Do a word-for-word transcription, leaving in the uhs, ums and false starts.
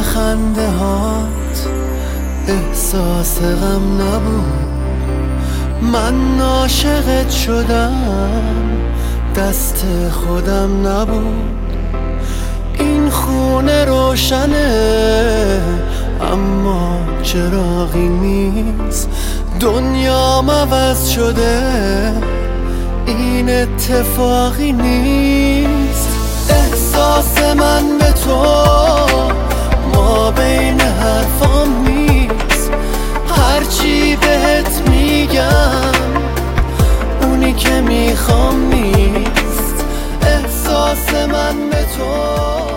خنده هات احساس غم نبود. من عاشقت شدم دست خودم نبود. این خونه روشنه اما چراغی نیست. دنیام عوض شده این اتفاقی نیست. احساس من به تو ما بین حرفام نیست. هرچی بهت میگم اونی که میخوام نیست. احساس من به تو